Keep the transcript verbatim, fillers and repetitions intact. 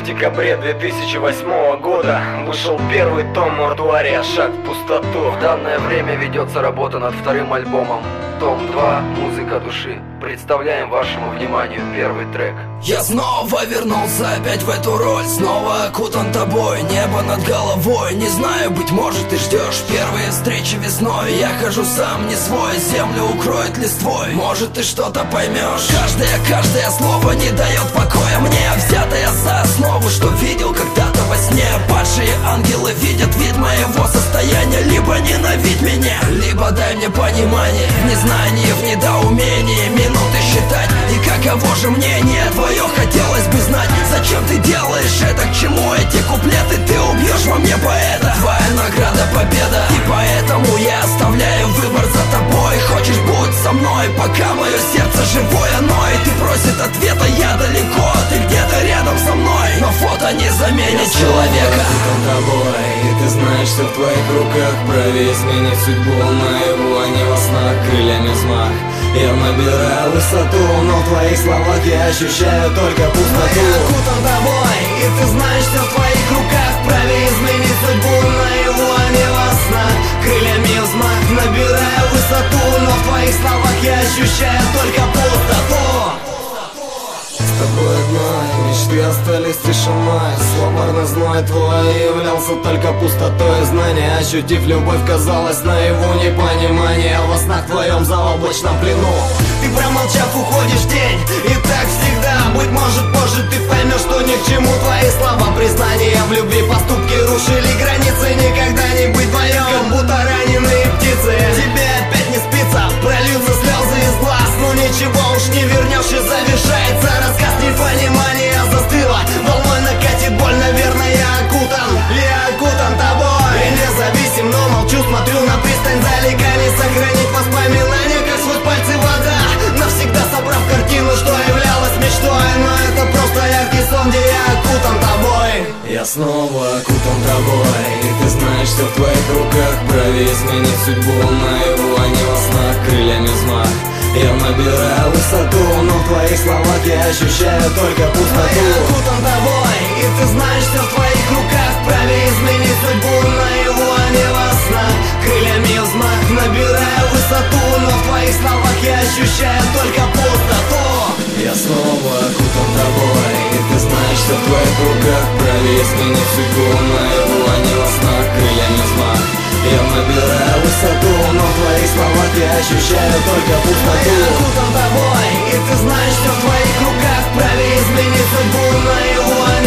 декабре две тысячи восьмого года вышел первый том «Мортуария. Шаг в пустоту». В данное время ведется работа над вторым альбомом том два «Музыка души». Представляем вашему вниманию первый трек. Я снова вернулся опять в эту роль, снова окутан тобой, небо над головой. Не знаю, быть может, ты ждешь первые встречи весной. Я хожу сам не свой, землю укроет листвой. Может, ты что-то поймешь. Каждое, каждое слово не дает покоя мне, взятое за основу, что видел когда-то во сне. Падшие ангелы видят вид моего состояния. Либо ненавидь меня, либо дай мне понимание. В незнании, в недоумении минуты считать. И каково же мнение твое, хотелось бы знать. Зачем ты делаешь это, к чему эти куплеты? Ты убьешь во мне поэта, твоя награда победа. И поэтому я оставляю выбор за тобой. Хочешь, будь со мной, пока мое сердце живое ноет. Ты просит ответа, я далеко, ты где-то рядом со мной. Но фото не заменит человека. Я тобой, и ты знаешь, что в твоих руках. Прави изменить судьбу моего, а не во снах. Крыльями взмах, я набираю высоту, но в твоих словах я ощущаю только пустоту. Я окутан тобой, и ты знаешь, что в твоих руках. Прави изменить судьбу моего, а не во снах. Крыльями взмах, набираю высоту, но в твоих словах я ощущаю только пустоту. С тобой одной мечты остались тишиной. Сломарно зной твой являлся только пустотой. Знания, ощутив любовь, казалось наяву непонимание. Во снах твоем заоблачном плену ты, промолчав, уходишь в тень. И так всегда, быть может, позже ты поймешь, что ни к чему твои слова. Признания в любви, поступки рушили границы. Никогда не быть вдвоем, как будто раненые птицы. Тебе опять не спится, прольются слезы из глаз. Ну ничего уж не вернешь, и завершается рассказ. Непонимание застыло, волной накатит боль. Наверное, я окутан, я окутан тобой. И независим, но молчу, смотрю на пристань далека. Не сохранить воспоминания, как сквозь пальцы вода. Навсегда собрав картину, что являлась мечтой. Но это просто яркий сон, где я окутан тобой. Я снова окутан тобой, и ты знаешь, что в твоих руках. Прави изменить судьбу моего, а не во снах. Крыльями взмах, я набираю высоту, но в твоих словах я ощущаю только пустоту. Я окутан тобой, и ты знаешь, что в твоих руках. Прави изменить судьбу моего, а не во снах. Крыльями взмах, набираю высоту, но в твоих словах я ощущаю только пустоту. Я снова окутан тобой, и ты знаешь, что в твоих руках. Прави изменить судьбу моего, а не во снах. Крыльями взмах, я набираю высоту, но в твоих словах я ощущаю только пустоту. Я окутан тобой, и ты знаешь, что в твоих руках. Прави изменить судьбу моего,